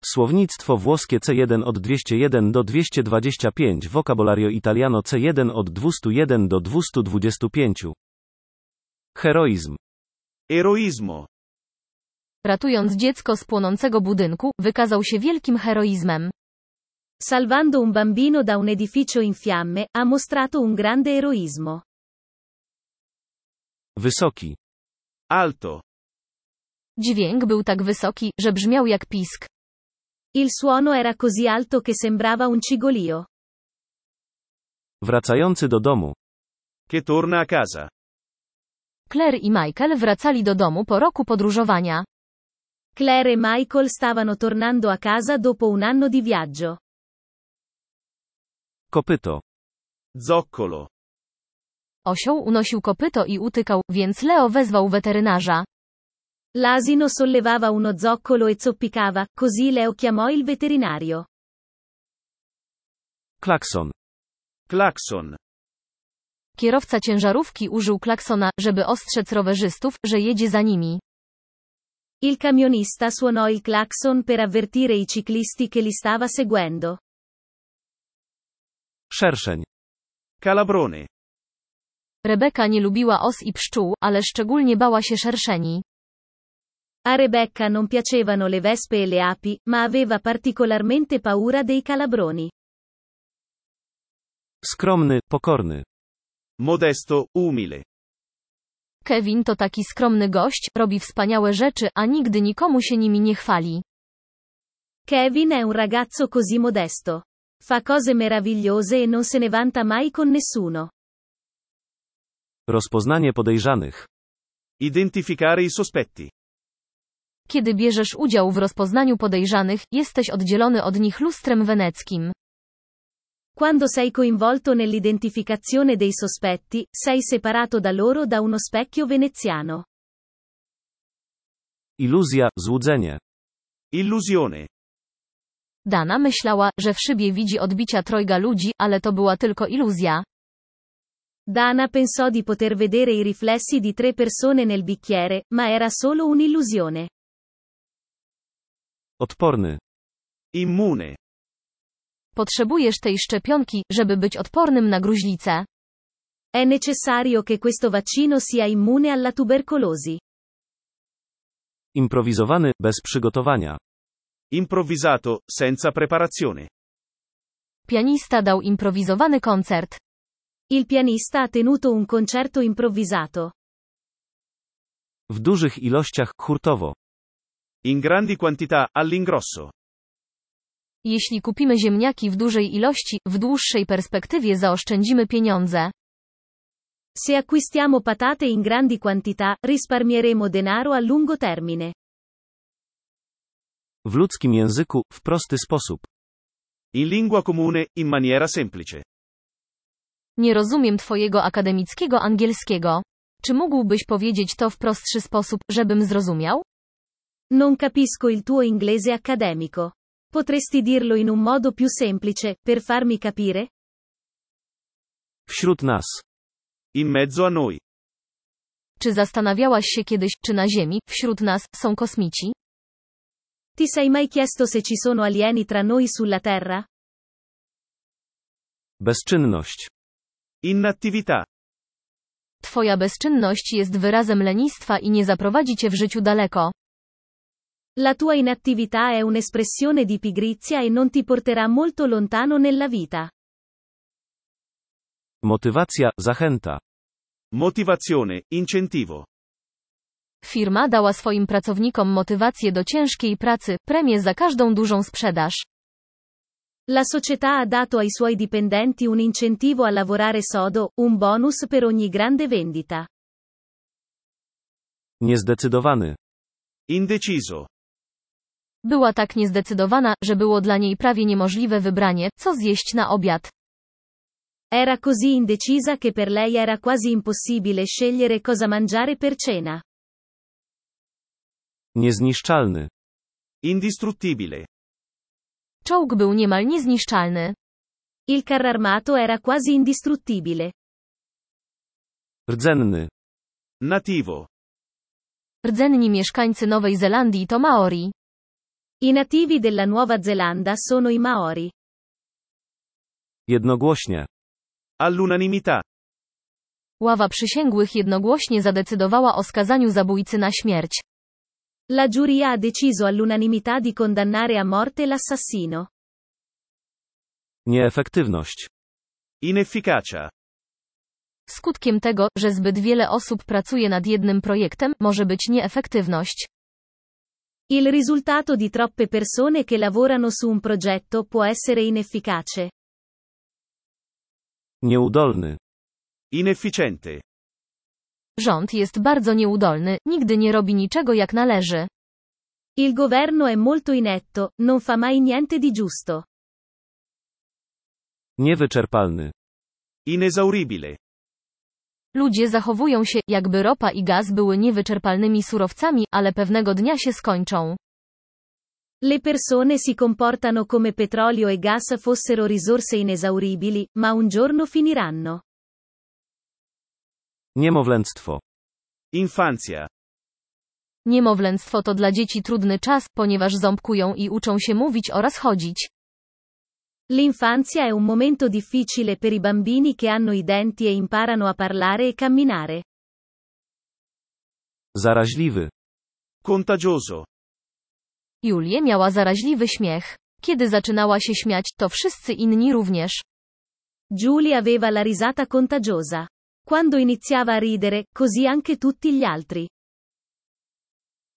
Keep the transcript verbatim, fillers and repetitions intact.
Słownictwo włoskie C jeden od dwieście jeden do dwieście dwadzieścia pięć, Vocabolario italiano C jeden od dwieście jeden do dwieście dwadzieścia pięć. Heroizm. Eroizmo. Ratując dziecko z płonącego budynku, wykazał się wielkim heroizmem. Salvando un bambino da un edificio in fiamme, ha mostrato un grande eroismo. Wysoki. Alto. Dźwięk był tak wysoki, że brzmiał jak pisk. Il suono era così alto che sembrava un cigolio. Wracający do domu. Che torna a casa. Claire i Michael wracali do domu po roku podróżowania. Claire e Michael stavano tornando a casa dopo un anno di viaggio. Kopyto. Zoccolo. Osioł unosił kopyto i utykał, więc Leo wezwał weterynarza. L'asino sollevava uno zoccolo e zoppicava, così Leo chiamò il veterinario. Klakson. Klakson. Kierowca ciężarówki użył klaksona, żeby ostrzec rowerzystów, że jedzie za nimi. Il camionista suonò il clacson per avvertire i ciclisti che li stava seguendo. Szerszeń. Calabrone. Rebeka nie lubiła os i pszczół, ale szczególnie bała się szerszeni. A Rebecca non piacevano le vespe e le api, ma aveva particolarmente paura dei calabroni. Skromny, pokorny. Modesto, umile. Kevin to taki skromny gość, robi wspaniałe rzeczy, a nigdy nikomu się nimi nie chwali. Kevin è un ragazzo così modesto. Fa cose meravigliose e non se ne vanta mai con nessuno. Rozpoznanie podejrzanych. Identificare i sospetti. Kiedy bierzesz udział w rozpoznaniu podejrzanych, jesteś oddzielony od nich lustrem weneckim. Quando sei coinvolto nell'identificazione dei sospetti, sei separato da loro da uno specchio veneziano. Iluzja, złudzenie. Illusione. Dana myślała, że w szybie widzi odbicia trojga ludzi, ale to była tylko iluzja. Dana pensò di poter vedere i riflessi di tre persone nel bicchiere, ma era solo un'illusione. Odporny. Immune. Potrzebujesz tej szczepionki, żeby być odpornym na gruźlicę. È necessario che questo vaccino sia immune alla tubercolosi. Improwizowany, bez przygotowania. Improvvisato, senza preparazione. Pianista dał improwizowany koncert. Il pianista ha tenuto un concerto improvvisato. W dużych ilościach, hurtowo. In grandi quantità, all'ingrosso. Jeśli kupimy ziemniaki w dużej ilości, w dłuższej perspektywie zaoszczędzimy pieniądze. Se acquistiamo patate in grandi quantità, risparmieremo denaro a lungo termine. W ludzkim języku, w prosty sposób. In lingua comune, in maniera semplice. Nie rozumiem twojego akademickiego angielskiego. Czy mógłbyś powiedzieć to w prostszy sposób, żebym zrozumiał? Non capisco il tuo inglese accademico. Potresti dirlo in un modo più semplice, per farmi capire? Wśród nas. In mezzo a noi. Czy zastanawiałaś się kiedyś, czy na Ziemi, wśród nas, są kosmici? Ti sei mai chiesto se ci sono alieni tra noi sulla Terra? Bezczynność. Inattività. Twoja bezczynność jest wyrazem lenistwa i nie zaprowadzi cię w życiu daleko. La tua inattività è un'espressione di pigrizia e non ti porterà molto lontano nella vita. Motywacja, zachęta. Motivazione, incentivo. Firma dała swoim pracownikom motywację do ciężkiej pracy, premię za każdą dużą sprzedaż. La società ha dato ai suoi dipendenti un incentivo a lavorare sodo, un bonus per ogni grande vendita. Niezdecydowany. Indeciso. Była tak niezdecydowana, że było dla niej prawie niemożliwe wybranie, co zjeść na obiad. Era così indecisa che per lei era quasi impossibile scegliere cosa mangiare per cena. Niezniszczalny. Indistruttibile. Czołg był niemal niezniszczalny. Il carro armato era quasi indistruttibile. Rdzenny. Nativo. Rdzenni mieszkańcy Nowej Zelandii to Maori. I nativi della Nuova Zelanda sono i Maori. Jednogłośnie. All'unanimità. Ława przysięgłych jednogłośnie zadecydowała o skazaniu zabójcy na śmierć. La giuria ha deciso all'unanimità di condannare a morte l'assassino. Nieefektywność. Inefficacia. Skutkiem tego, że zbyt wiele osób pracuje nad jednym projektem, może być nieefektywność. Il risultato di troppe persone che lavorano su un progetto può essere inefficace. Nieudolny. Inefficiente. Rząd jest bardzo nieudolny, nigdy nie robi niczego jak należy. Il governo è molto inetto, non fa mai niente di giusto. Niewyczerpalny. Inesauribile. Ludzie zachowują się, jakby ropa i gaz były niewyczerpalnymi surowcami, ale pewnego dnia się skończą. Le persone si comportano come petrolio e gas fossero risorse inesauribili, ma un giorno finiranno. Niemowlęctwo. Infanzia. Niemowlęctwo to dla dzieci trudny czas, ponieważ ząbkują i uczą się mówić oraz chodzić. L'infanzia è un momento difficile per i bambini che hanno i denti e imparano a parlare e camminare. Zaraźliwy. Contagioso. Julię miała zaraźliwy śmiech. Kiedy zaczynała się śmiać, to wszyscy inni również. Julie aveva la risata contagiosa. Quando iniziava a ridere, così anche tutti gli altri.